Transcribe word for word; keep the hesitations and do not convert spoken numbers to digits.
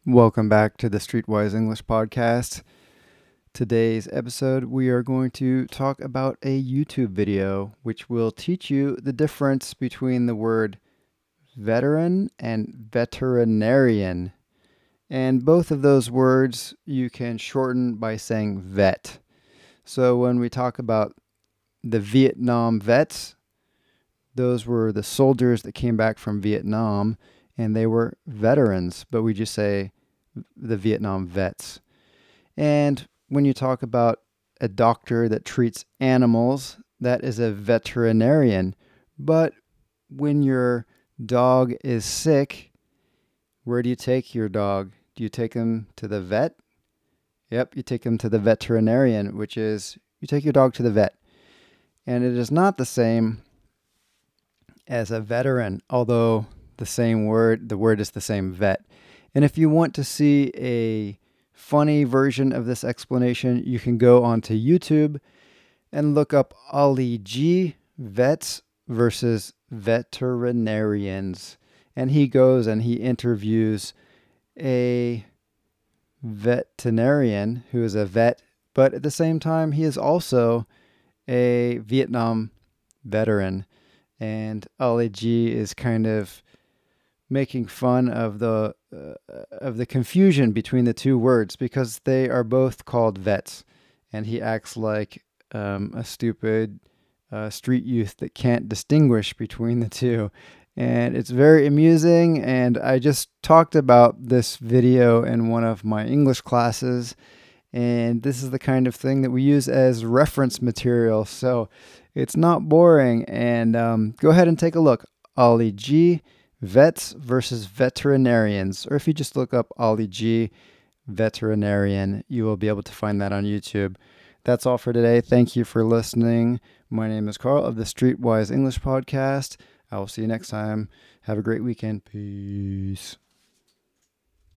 Welcome back to the Streetwise English Podcast. Today's episode, we are going to talk about a YouTube video which will teach you the difference between the word veteran and veterinarian. And both of those words you can shorten by saying vet. So when we talk about the Vietnam vets, those were the soldiers that came back from Vietnam, and they were veterans, but we just say the Vietnam vets. And when you talk about a doctor that treats animals, that is a veterinarian. But when your dog is sick, where do you take your dog? Do you take him to the vet? Yep, you take him to the veterinarian, which is you take your dog to the vet. And it is not the same as a veteran, although the same word, the word is the same, vet. And if you want to see a funny version of this explanation, you can go onto YouTube and look up Ali G, vets versus veterinarians. And he goes and he interviews a veterinarian who is a vet, but at the same time, he is also a Vietnam veteran. And Ali G is kind of making fun of the uh, of the confusion between the two words because they are both called vets, and he acts like um, a stupid uh, street youth that can't distinguish between the two. And it's very amusing, and I just talked about this video in one of my English classes, and this is the kind of thing that we use as reference material, so it's not boring. And um, go ahead and take a look. Ali G, vets versus veterinarians. Or if you just look up Ali G, veterinarian, you will be able to find that on YouTube. That's all for today. Thank you for listening. My name is Carl of the Streetwise English Podcast. I will see you next time. Have a great weekend. Peace.